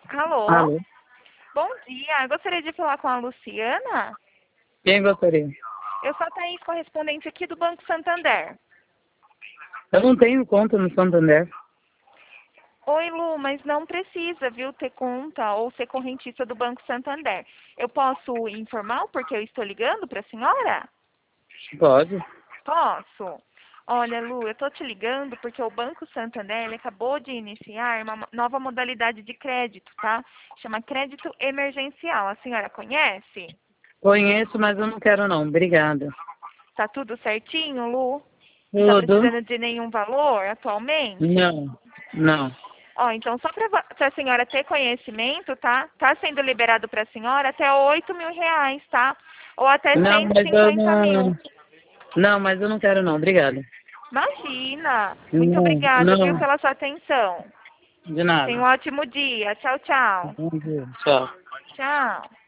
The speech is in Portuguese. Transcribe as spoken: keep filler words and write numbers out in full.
Alô? Alô? Bom dia, eu gostaria de falar com a Luciana. Quem gostaria? Eu sou a Thaís, correspondente aqui do Banco Santander. Eu não tenho conta no Santander. Oi, Lu, mas não precisa, viu, ter conta ou ser correntista do Banco Santander. Eu posso informar o porquê eu estou ligando para a senhora? Pode. Posso? Olha, Lu, eu estou te ligando porque o Banco Santander ele acabou de iniciar uma mo- nova modalidade de crédito, tá? Chama crédito emergencial. A senhora conhece? Conheço, mas eu não quero não. Obrigada. Tá tudo certinho, Lu? Não está Tudo? precisando de nenhum valor atualmente? Não. Não. Ó, então só para a senhora ter conhecimento, tá? Tá sendo liberado para a senhora até oito mil reais, tá? Ou até Não, cento e mas eu cinquenta mil. não... Não, mas eu não quero não. Obrigada. Imagina! Muito Não, obrigada, viu, não. pela sua atenção. De Tenha um nada. ótimo dia. Tchau, tchau. Bom dia. Tchau. Tchau.